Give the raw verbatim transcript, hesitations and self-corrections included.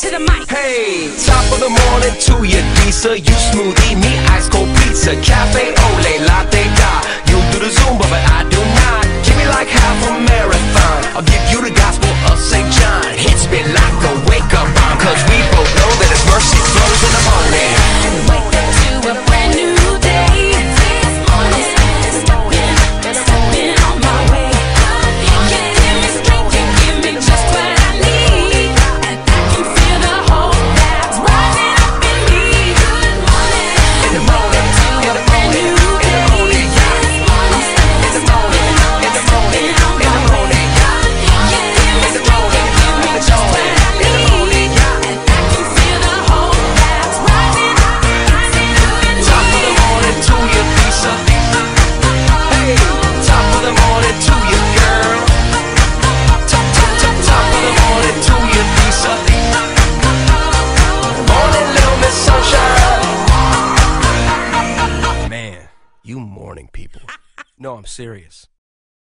to the mic. Hey, top of the morning to your Lisa. You smoothie, me ice cold pizza. Cafe ole, latte da. You do the Zumba, but I do not. Give me like half a marathon. I'll give you the gospel of Saint John. Hits me like a wake-up bomb, cause we both know that His mercy flows in the morning. Wake up to a brand new day. This morning is stepping, stepping on my way. You give me strength, you give me just what I need, and I can feel the hope that's rising up in me. Good morning, In the morning, in the morning, in the morning, yeah. In the morning, in the morning, in the morning, yeah. In the morning, in the morning, in the morning, yeah. and I can feel the hope that's rising up, rising up in me. Top of the morning to your Lisa. Hey, top of the morning to your girl. Top, top, top, top of the morning to your Lisa. Morning, little Miss Sunshine. Man, you morning people. No, I'm serious.